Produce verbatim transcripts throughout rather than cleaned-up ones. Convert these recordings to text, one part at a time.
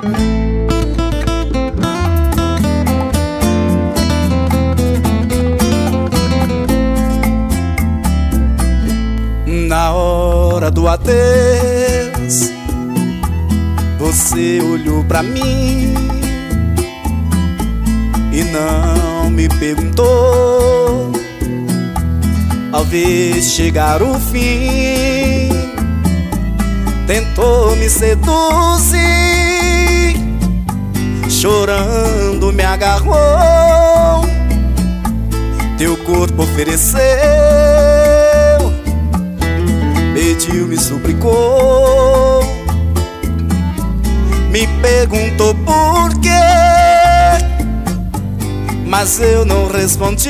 Na hora do adeus, você olhou pra mim e não me perguntou. Ao ver chegar o fim, tentou me seduzir, chorando me agarrou, teu corpo ofereceu, pediu, me suplicou, me perguntou por quê, mas eu não respondi.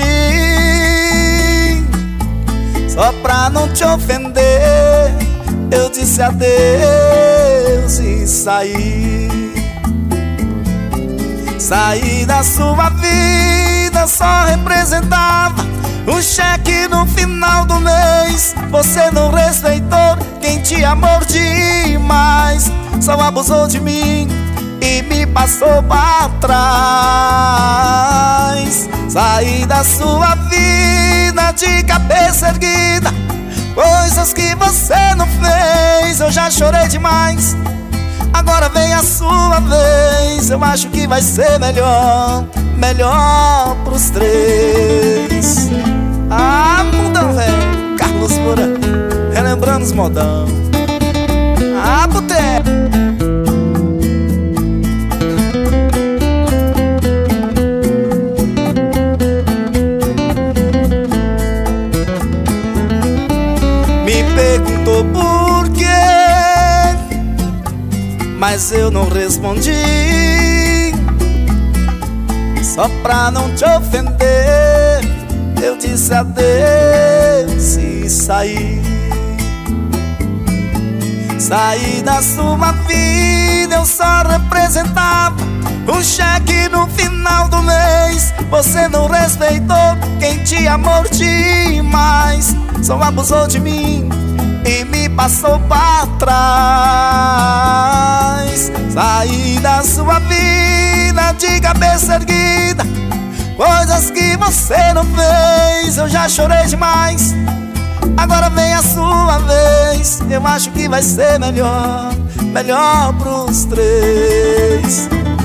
Só pra não te ofender, eu disse adeus e saí. Saí da sua vida, só representava um cheque no final do mês. Você não respeitou quem te amou demais, só abusou de mim e me passou pra trás. Saí da sua vida de cabeça erguida, coisas que você não fez, eu já chorei demais. Agora vem a sua vez, eu acho que vai ser melhor, melhor pros três. Ah, mudão, velho, Carlos Moura, relembrando os modão. Ah, boteco. Me perguntou por quê, mas eu não respondi. Só pra não te ofender, eu disse adeus e saí. Saí da sua vida, eu só representava um cheque no final do mês. Você não respeitou quem te amou demais, só abusou de mim e me passou pra trás. Saí da sua vida de cabeça erguida, coisas que você não fez, eu já chorei demais. Agora vem a sua vez, eu acho que vai ser melhor, melhor pros três.